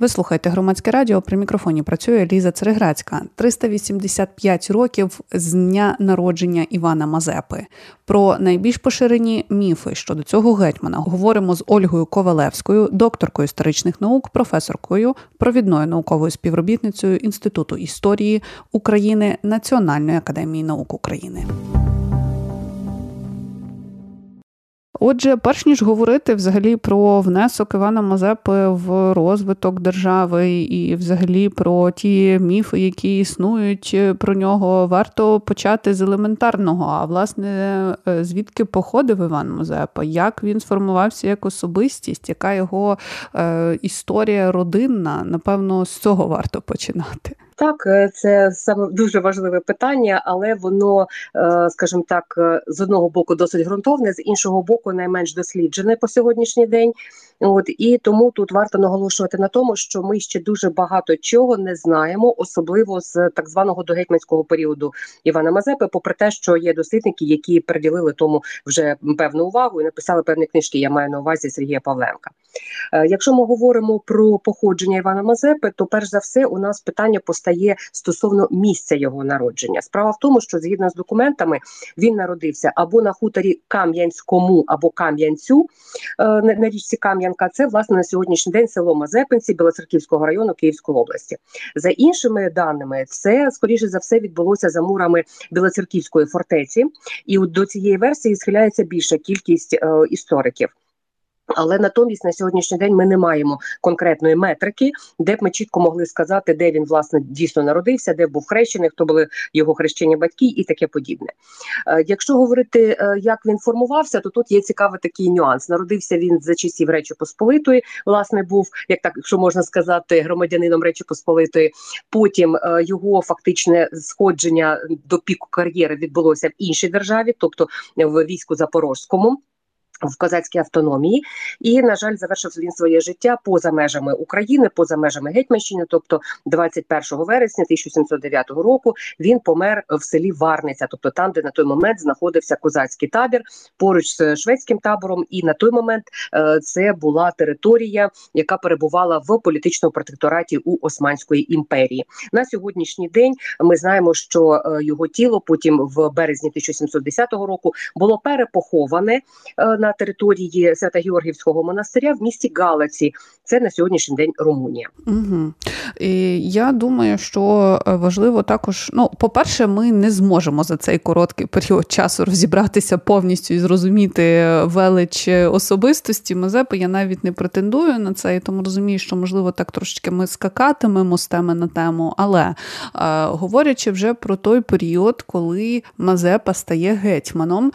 Ви слухаєте «Громадське радіо», при мікрофоні працює Ліза Цереграцька. 385 років з дня народження Івана Мазепи. Про найбільш поширені міфи щодо цього гетьмана говоримо з Ольгою Ковалевською, докторкою історичних наук, професоркою, провідною науковою співробітницею Інституту історії України Національної академії наук України. Отже, перш ніж говорити взагалі про внесок Івана Мазепи в розвиток держави і взагалі про ті міфи, які існують про нього, варто почати з елементарного. А власне, звідки походив Іван Мазепа? Як він сформувався як особистість? Яка його історія родинна? Напевно, з цього варто починати. Так, це саме дуже важливе питання, але воно, скажімо так, з одного боку досить ґрунтовне, з іншого боку найменш досліджене по сьогоднішній день. І тому тут варто наголошувати на тому, що ми ще дуже багато чого не знаємо, особливо з так званого догетьманського періоду Івана Мазепи, попри те, що є дослідники, які приділили тому вже певну увагу і написали певні книжки, я маю на увазі Сергія Павленка. Якщо ми говоримо про походження Івана Мазепи, то перш за все у нас питання постає стосовно місця його народження. Справа в тому, що згідно з документами він народився або на хуторі Кам'янському, або Кам'янцю на річці Кам'янка. Це, власне, на сьогоднішній день село Мазепинці Білоцерківського району Київської області. За іншими даними, це, скоріше за все, відбулося за мурами Білоцерківської фортеці. І до цієї версії схиляється більша кількість істориків. Але натомість на сьогоднішній день ми не маємо конкретної метрики, де б ми чітко могли сказати, де він, власне, дійсно народився, де був хрещений, хто були його хрещені батьки і таке подібне. Якщо говорити, як він формувався, то тут є цікавий такий нюанс. Народився він за часів Речі Посполитої, власне, був, як так, якщо можна сказати, громадянином Речі Посполитої. Потім його фактичне сходження до піку кар'єри відбулося в іншій державі, тобто в війську Запорозькому, в козацькій автономії, і, на жаль, завершив він своє життя поза межами України, поза межами Гетьманщини, тобто 21 вересня 1709 року він помер в селі Варниця, тобто там, де на той момент знаходився козацький табір, поруч з шведським табором, і на той момент це була територія, яка перебувала в політичному протектораті у Османської імперії. На сьогоднішній день ми знаємо, що його тіло потім в березні 1710 року було перепоховане на території Свято-Георгіївського монастиря в місті Галаці. Це на сьогоднішній день Румунія. Угу. І я думаю, що важливо також, по-перше, ми не зможемо за цей короткий період часу розібратися повністю і зрозуміти велич особистості Мазепи. Я навіть не претендую на це, і тому розумію, що, можливо, так трошечки ми скакатимемо з теми на тему. Але говорячи вже про той період, коли Мазепа стає гетьманом,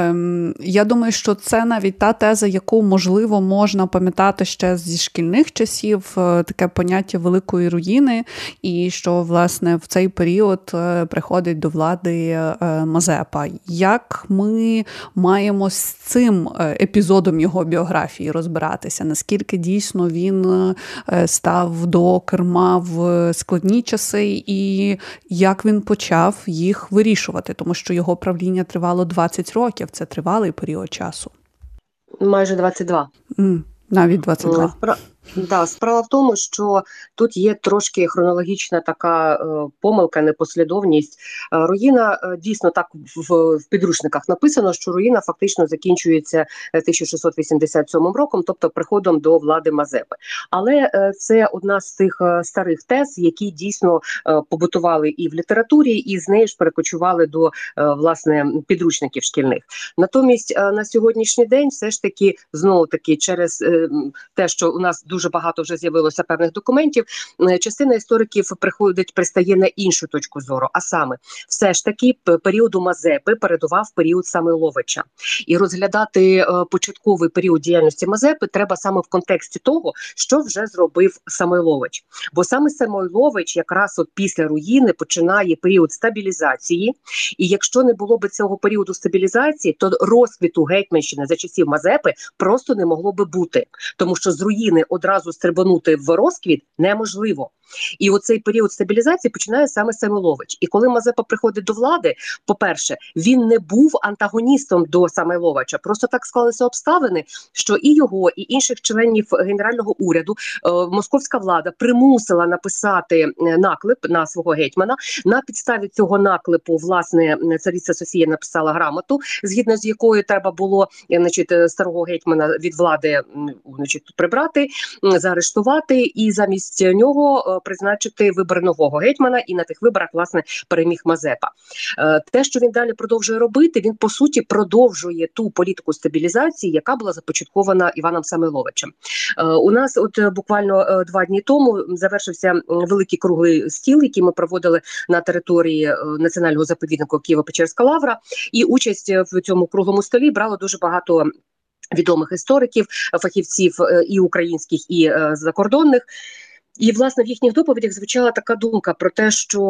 я думаю, що це навіть та теза, яку, можливо, можна пам'ятати ще зі шкільних часів, таке поняття великої руїни, і що, власне, в цей період приходить до влади Мазепа. Як ми маємо з цим епізодом його біографії розбиратися? Наскільки дійсно він став до керма в складні часи, і як він почав їх вирішувати? Тому що його правління тривало 20 років, це тривалий період часу. Майже 22. Навіть 22. Справа в тому, що тут є трошки хронологічна така помилка, непослідовність. Руїна, дійсно так в підручниках написано, що руїна фактично закінчується 1687 роком, тобто приходом до влади Мазепи. Але це одна з тих старих тез, які дійсно побутували і в літературі, і з неї ж перекочували до, власне, підручників шкільних. Натомість на сьогоднішній день все ж таки, знову-таки, через те, що у нас дуже багато вже з'явилося певних документів, частина істориків пристає на іншу точку зору, а саме, все ж таки періоду Мазепи передував період Самойловича. І розглядати початковий період діяльності Мазепи треба саме в контексті того, що вже зробив Самойлович. Бо саме Самойлович якраз от після руїни починає період стабілізації, і якщо не було б цього періоду стабілізації, то розквіту Гетьманщини за часів Мазепи просто не могло би бути. Тому що з руїни одразу одразу стрибанути в розквіт неможливо. І оцей період стабілізації починає саме Самойлович. І коли Мазепа приходить до влади, по-перше, він не був антагоністом до Самойловича. Просто так склалися обставини, що і його, і інших членів генерального уряду московська влада примусила написати наклеп на свого гетьмана. На підставі цього наклепу, власне, цариця Софія написала грамоту, згідно з якою треба було, значить, старого гетьмана від влади, значить, прибрати, заарештувати і замість нього призначити вибори нового гетьмана, і на тих виборах, власне, переміг Мазепа. Те, що він далі продовжує робити, він, по суті, продовжує ту політику стабілізації, яка була започаткована Іваном Самойловичем. У нас от буквально 2 дні тому завершився великий круглий стіл, який ми проводили на території національного заповідника Києво-Печерська Лавра, і участь в цьому круглому столі брало дуже багато відомих істориків, фахівців і українських, і закордонних. І, власне, в їхніх доповідях звучала така думка про те, що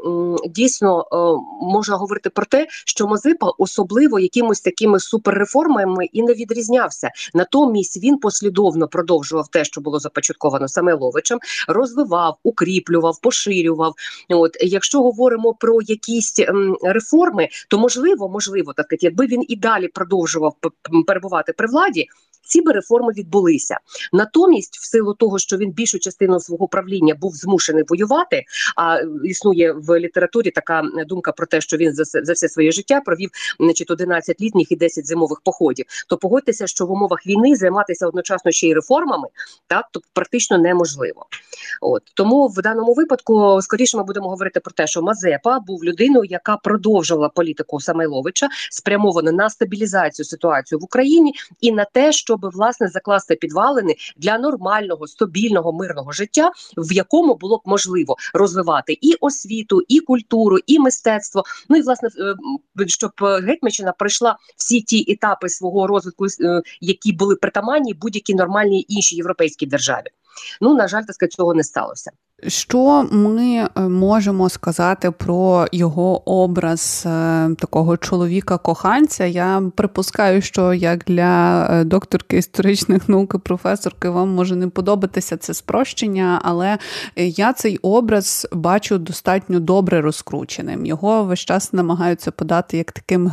дійсно можна говорити про те, що Мазепа особливо якимось такими суперреформами і не відрізнявся. Натомість він послідовно продовжував те, що було започатковано Самойловичем, розвивав, укріплював, поширював. От, якщо говоримо про якісь реформи, то можливо, так сказати, якби він і далі продовжував перебувати при владі, ці би реформи відбулися. Натомість, в силу того, що він більшу частину свого правління був змушений воювати, а існує в літературі така думка про те, що він за все своє життя провів, значить, 11 літніх і 10 зимових походів, то погодьтеся, що в умовах війни займатися одночасно ще й реформами, так, то практично неможливо. От. Тому в даному випадку, скоріше, ми будемо говорити про те, що Мазепа був людиною, яка продовжувала політику Самойловича, спрямовану на стабілізацію ситуації в Україні і на те, щоб, власне, закласти підвалини для нормального, стабільного, мирного життя, в якому було б можливо розвивати і освіту, і культуру, і мистецтво. Ну і, власне, щоб Гетьманщина пройшла всі ті етапи свого розвитку, які були притаманні будь-якій нормальній іншій європейській державі. Ну, на жаль, так сказати, цього не сталося. Що ми можемо сказати про його образ такого чоловіка-коханця? Я припускаю, що як для докторки історичних наук і професорки вам може не подобатися це спрощення, але я цей образ бачу достатньо добре розкрученим. Його весь час намагаються подати як таким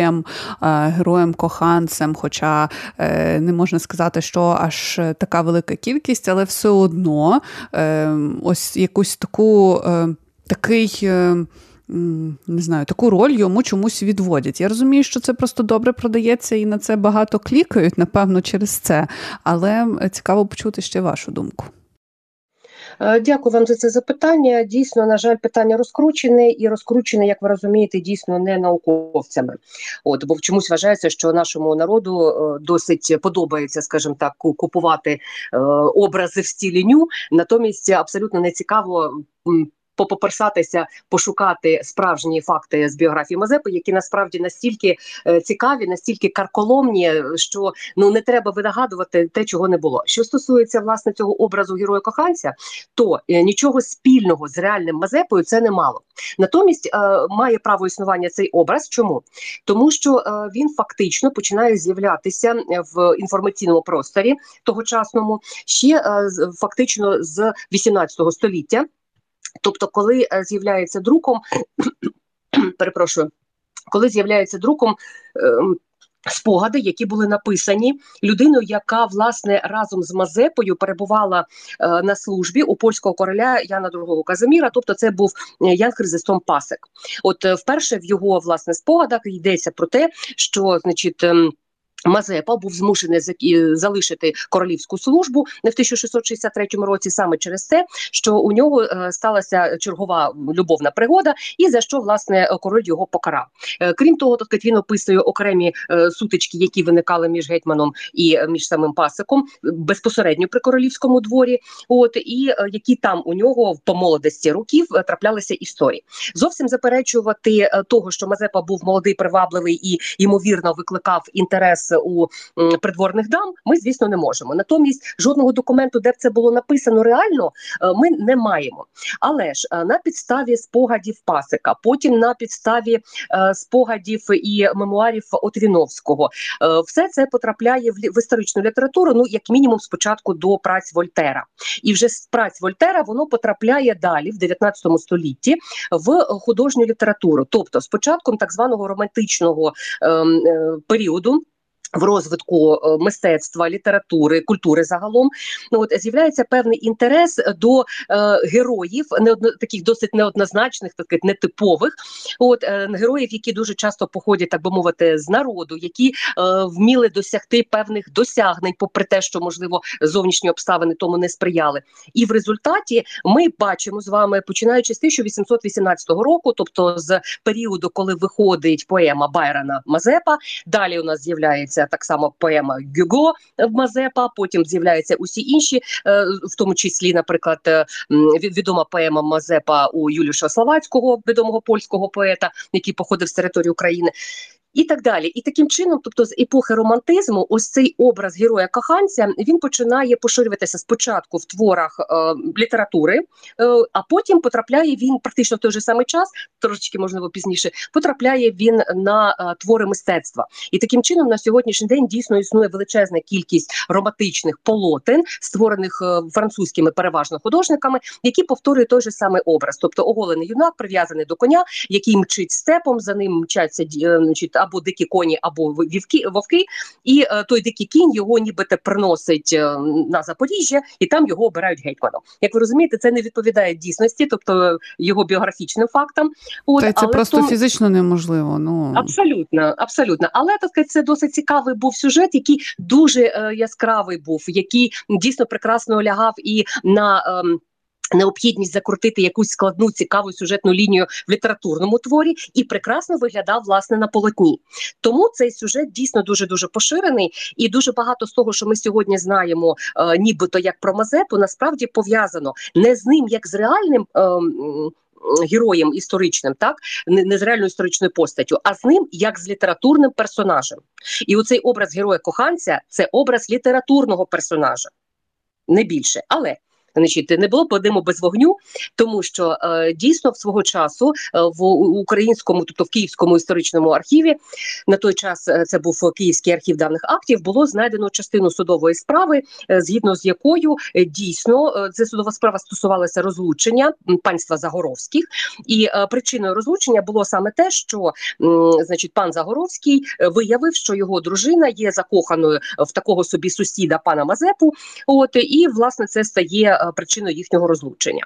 героєм-коханцем, хоча не можна сказати, що аж така велика кількість, але все одно ось якусь таку, не знаю, таку роль йому чомусь відводять. Я розумію, що це просто добре продається і на це багато клікають, напевно, через це. Але цікаво почути ще вашу думку. Дякую вам за це запитання. Дійсно, на жаль, питання розкручене, і розкручене, як ви розумієте, дійсно не науковцями. От, бо чомусь вважається, що нашому народу досить подобається, скажімо так, купувати образи в стилі ню, натомість абсолютно не цікаво попоперсатися, пошукати справжні факти з біографії Мазепи, які насправді настільки цікаві, настільки карколомні, що не треба винагадувати те, чого не було. Що стосується, власне, цього образу героя-коханця, то нічого спільного з реальним Мазепою це не мало. Натомість має право існування цей образ. Чому? Тому що він фактично починає з'являтися в інформаційному просторі тогочасному ще фактично з 18 століття. Тобто, коли з'являється друком, коли з'являється друком спогади, які були написані людиною, яка, власне, разом з Мазепою перебувала на службі у польського короля Яна II Казиміра, тобто це був Ян Хризостом Пасек. От вперше в його, власне, спогадах йдеться про те, що, значить, Мазепа був змушений залишити королівську службу в 1663 році саме через те, що у нього сталася чергова любовна пригода, і за що, власне, король його покарав. Крім того, так він описує окремі сутички, які виникали між гетьманом і між самим Пасеком безпосередньо при королівському дворі, і які там у нього по молодості років траплялися історії. Зовсім заперечувати того, що Мазепа був молодий, привабливий і, ймовірно, викликав інтерес у придворних дам, ми, звісно, не можемо. Натомість жодного документу, де б це було написано реально, ми не маємо. Але ж на підставі спогадів Пасека, потім на підставі спогадів і мемуарів Отвіновського, все це потрапляє в історичну літературу, ну, як мінімум, спочатку до праць Вольтера. І вже з праць Вольтера воно потрапляє далі, в 19 столітті, в художню літературу. Тобто, з початком так званого романтичного періоду, в розвитку мистецтва, літератури, культури загалом, з'являється певний інтерес до героїв, таких досить неоднозначних, таких нетипових, героїв, які дуже часто походять, так би мовити, з народу, які вміли досягти певних досягнень, попри те, що, можливо, зовнішні обставини тому не сприяли. І в результаті ми бачимо з вами, починаючи з 1818 року, тобто з періоду, коли виходить поема Байрона «Мазепа», далі у нас з'являється так само поема Гюго Мазепа, потім з'являються усі інші, в тому числі, наприклад, відома поема Мазепа у Юліуша Словацького, відомого польського поета, який походив з території України. І так далі. І таким чином, тобто з епохи романтизму, ось цей образ героя-коханця, він починає поширюватися спочатку в творах літератури, а потім потрапляє він практично в той же самий час, трошечки, можливо, пізніше, потрапляє він на твори мистецтва. І таким чином на сьогоднішній день дійсно існує величезна кількість романтичних полотен, створених французькими переважно художниками, які повторюють той же самий образ. Тобто оголений юнак, прив'язаний до коня, який мчить степом, за ним мчаться або дикі коні, або вовки, і той дикий кінь його нібито приносить на Запоріжжя, і там його обирають гетьманом. Як ви розумієте, це не відповідає дійсності, тобто його біографічним фактам. Це просто фізично неможливо. Абсолютно, абсолютно. Але так, це досить цікавий був сюжет, який дуже яскравий був, який дійсно прекрасно лягав і на необхідність закрутити якусь складну, цікаву сюжетну лінію в літературному творі і прекрасно виглядав, власне, на полотні. Тому цей сюжет дійсно дуже-дуже поширений, і дуже багато з того, що ми сьогодні знаємо, нібито як про Мазепу, насправді пов'язано не з ним, як з реальним героєм історичним, так, не з реальною історичною постаттю, а з ним як з літературним персонажем. І оцей образ героя-коханця – це образ літературного персонажа, не більше. Але не було б диму без вогню, тому що дійсно в свого часу в українському, тобто в Київському історичному архіві, на той час це був Київський архів давніх актів, було знайдено частину судової справи, згідно з якою дійсно ця судова справа стосувалася розлучення панства Загоровських, і причиною розлучення було саме те, що пан Загоровський виявив, що його дружина є закоханою в такого собі сусіда пана Мазепу, і власне це стає причиною їхнього розлучення.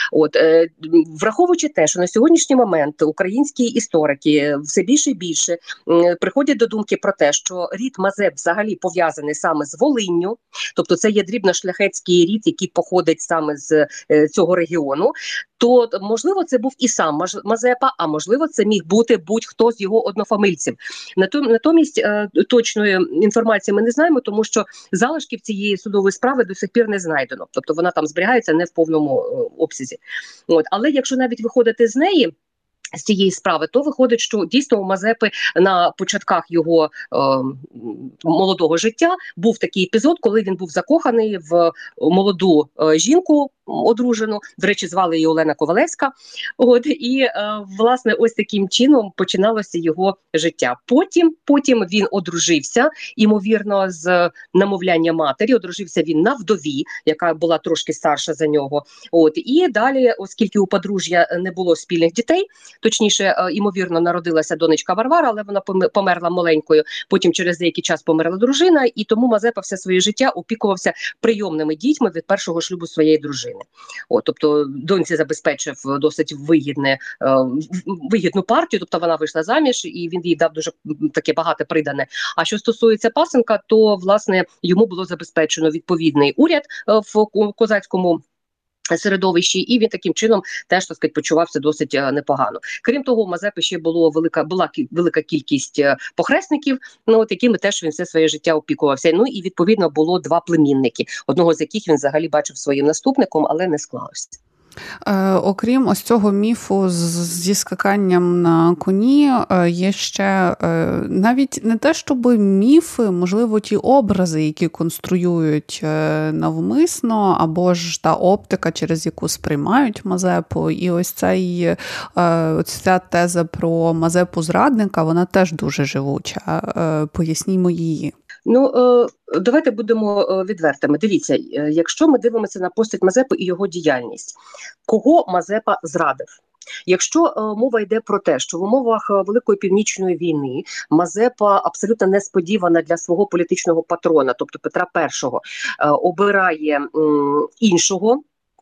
Враховуючи те, що на сьогоднішній момент українські історики все більше і більше приходять до думки про те, що рід Мазеп взагалі пов'язаний саме з Волинню, тобто це є дрібно-шляхетський рід, який походить саме з цього регіону, то, можливо, це був і сам Мазепа, а можливо, це міг бути будь-хто з його однофамильців. Натомість точної інформації ми не знаємо, тому що залишків цієї судової справи до сих пір не знайдено. Тобто вона там зберігається не в повному обсязі. Але якщо навіть виходити з неї, з цієї справи, то виходить, що дійсно у Мазепи на початках його молодого життя був такий епізод, коли він був закоханий в молоду жінку, одружену, до речі, звали її Олена Ковалевська, власне, ось таким чином починалося його життя. Потім він одружився, ймовірно, з намовляння матері, одружився він на вдові, яка була трошки старша за нього, і далі, оскільки у подружжя не було спільних дітей, точніше, ймовірно, народилася донечка Варвара, але вона померла маленькою, потім через деякий час померла дружина, і тому Мазепа все своє життя опікувався прийомними дітьми від першого шлюбу своєї дружини. Тобто доньці забезпечив досить вигідну партію, тобто вона вийшла заміж, і він їй дав дуже таке багате придане. А що стосується пасенка, то, власне, йому було забезпечено відповідний уряд в козацькому середовищі, і він таким чином теж, так сказати, почувався досить непогано. Крім того, у Мазепи ще була велика кількість похресників, якими теж він все своє життя опікувався. І, відповідно, було два племінники, одного з яких він взагалі бачив своїм наступником, але не склалося. Окрім ось цього міфу зі скаканням на коні, є ще навіть не те, щоб міфи, можливо, ті образи, які конструюють навмисно, або ж та оптика, через яку сприймають Мазепу. І ось ця теза про Мазепу-зрадника, вона теж дуже живуча. Пояснімо її. Ну, давайте будемо відвертими. Дивіться, якщо ми дивимося на постать Мазепи і його діяльність, кого Мазепа зрадив? Якщо мова йде про те, що в умовах Великої Північної війни Мазепа абсолютно несподівана для свого політичного патрона, тобто Петра І, обирає іншого,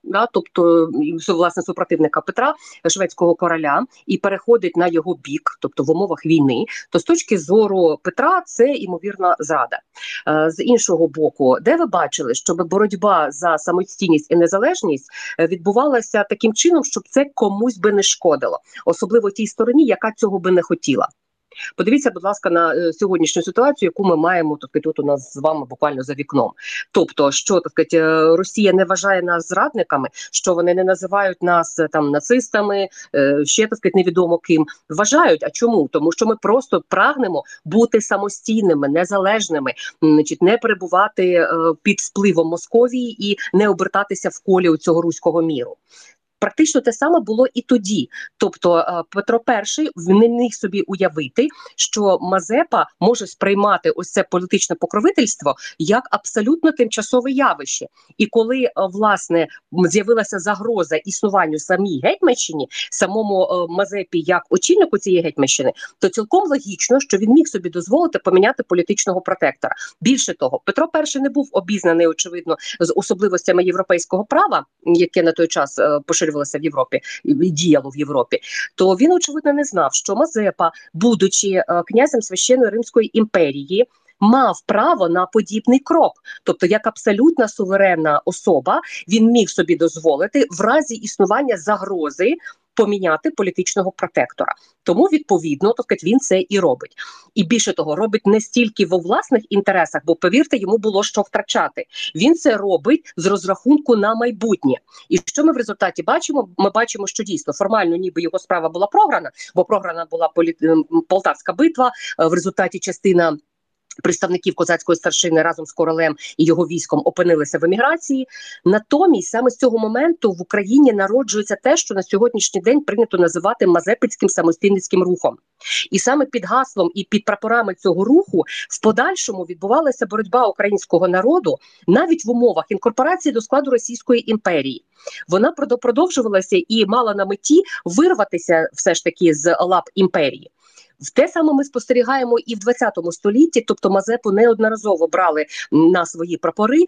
тобто, власне, супротивника Петра, шведського короля, і переходить на його бік, тобто в умовах війни, то з точки зору Петра це, ймовірно, зрада. З іншого боку, де ви бачили, щоб боротьба за самостійність і незалежність відбувалася таким чином, щоб це комусь би не шкодило, особливо тій стороні, яка цього би не хотіла? Подивіться, будь ласка, на сьогоднішню ситуацію, яку ми маємо тут у нас з вами буквально за вікном. Тобто, що Росія не вважає нас зрадниками, що вони не називають нас там нацистами, ще невідомо ким. Вважають. А чому? Тому що ми просто прагнемо бути самостійними, незалежними, не перебувати під впливом Московії і не обертатися в колі цього руського міру. Практично те саме було і тоді. Тобто Петро І не міг собі уявити, що Мазепа може сприймати ось це політичне покровительство як абсолютно тимчасове явище. І коли, власне, з'явилася загроза існуванню самій Гетьманщині, самому Мазепі як очільнику цієї Гетьманщини, то цілком логічно, що він міг собі дозволити поміняти політичного протектора. Більше того, Петро І не був обізнаний, очевидно, з особливостями європейського права, яке на той час поширювалося в Європі і діяло в Європі, то він, очевидно, не знав, що Мазепа, будучи князем Священної Римської імперії, мав право на подібний крок. Тобто, як абсолютна суверенна особа, він міг собі дозволити в разі існування загрози поміняти політичного протектора. Тому, відповідно, він це і робить. І більше того, робить не стільки во власних інтересах, бо, повірте, йому було що втрачати. Він це робить з розрахунку на майбутнє. І що ми в результаті бачимо? Ми бачимо, що дійсно формально ніби його справа була програна, бо програна була Полтавська битва, в результаті частина представників козацької старшини разом з королем і його військом опинилися в еміграції. Натомість саме з цього моменту в Україні народжується те, що на сьогоднішній день прийнято називати Мазепинським самостійницьким рухом. І саме під гаслом і під прапорами цього руху в подальшому відбувалася боротьба українського народу навіть в умовах інкорпорації до складу Російської імперії. Вона продовжувалася і мала на меті вирватися все ж таки з лап імперії. Те саме ми спостерігаємо і в 20 столітті, тобто Мазепу неодноразово брали на свої прапори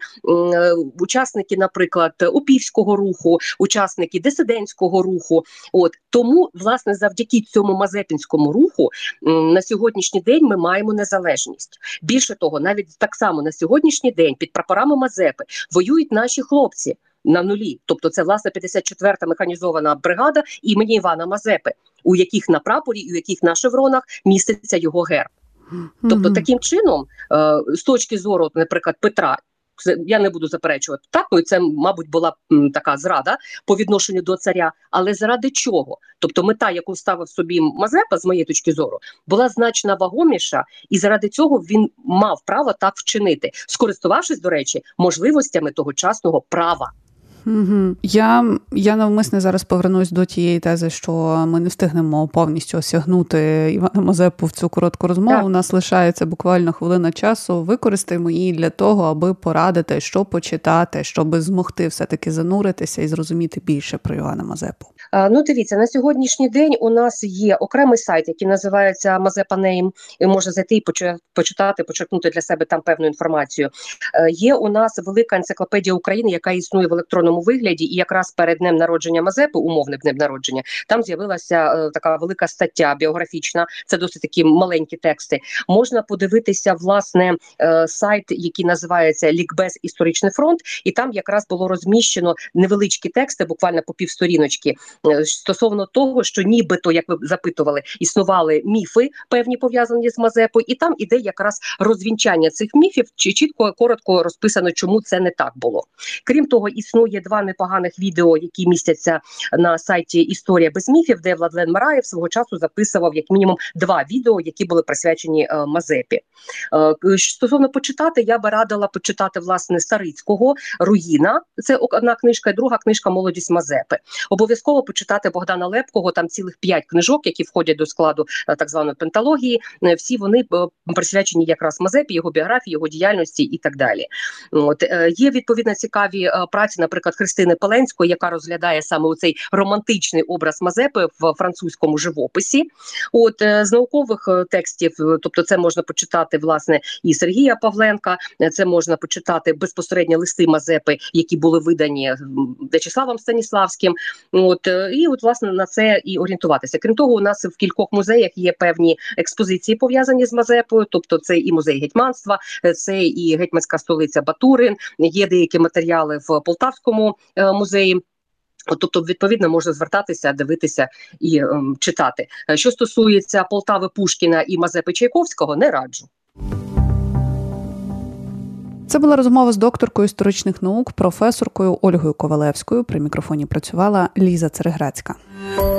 учасники, наприклад, Упівського руху, учасники дисидентського руху. Тому, власне, завдяки цьому Мазепінському руху на сьогоднішній день ми маємо незалежність. Більше того, навіть так само на сьогоднішній день під прапорами Мазепи воюють наші хлопці на нулі. Тобто це, власне, 54-та механізована бригада імені Івана Мазепи, у яких на прапорі і у яких на шевронах міститься його герб. Тобто таким чином, з точки зору, наприклад, Петра, я не буду заперечувати, це, мабуть, була така зрада по відношенню до царя, але заради чого? Тобто мета, яку ставив собі Мазепа, з моєї точки зору, була значно вагоміша, і заради цього він мав право так вчинити, скористувавшись, до речі, можливостями тогочасного права. Угу. Я навмисне зараз повернусь до тієї тези, що ми не встигнемо повністю осягнути Івана Мазепу в цю коротку розмову. Так. У нас лишається буквально хвилина часу. Використаємо її для того, аби порадити, що почитати, щоб змогти все-таки зануритися і зрозуміти більше про Івана Мазепу. Дивіться, на сьогоднішній день у нас є окремий сайт, який називається Мазепа Name, і можна зайти і почитати, почерпнути для себе там певну інформацію. Є у нас велика енциклопедія України, яка існує в електронному вигляді, і якраз перед днем народження Мазепи, умовним днем народження, там з'явилася така велика стаття біографічна, це досить такі маленькі тексти. Можна подивитися, власне, сайт, який називається Лікбез Історичний фронт, і там якраз було розміщено невеличкі тексти, буквально по півсторіночки, стосовно того, що нібито, як ви запитували, існували міфи певні пов'язані з Мазепою, і там іде якраз розвінчання цих міфів, чи чітко, коротко розписано, чому це не так було. Крім того, існує є 2 непоганих відео, які містяться на сайті «Історія без міфів», де Владлен Мараєв свого часу записував як мінімум 2 відео, які були присвячені Мазепі. Стосовно почитати, я би радила почитати, власне, Старицького «Руїна», це одна книжка, і друга книжка «Молодість Мазепи». Обов'язково почитати Богдана Лепкого, там цілих 5 книжок, які входять до складу так званої пенталогії. Всі вони присвячені якраз Мазепі, його біографії, його діяльності і так далі. Є відповідно цікаві праці, наприклад, Христини Пеленської, яка розглядає саме цей романтичний образ Мазепи в французькому живописі. З наукових текстів, тобто це можна почитати, власне, і Сергія Павленка, це можна почитати безпосередньо листи Мазепи, які були видані В'ячеславом Станіславським. Власне, на це і орієнтуватися. Крім того, у нас в кількох музеях є певні експозиції, пов'язані з Мазепою, тобто це і музей гетьманства, це і гетьманська столиця Батурин, є деякі матеріали в Полтавському музеї. Тобто, відповідно, можна звертатися, дивитися і читати. Що стосується Полтави Пушкіна і Мазепи Чайковського, не раджу. Це була розмова з докторкою історичних наук, професоркою Ольгою Ковалевською. При мікрофоні працювала Ліза Цереграцька.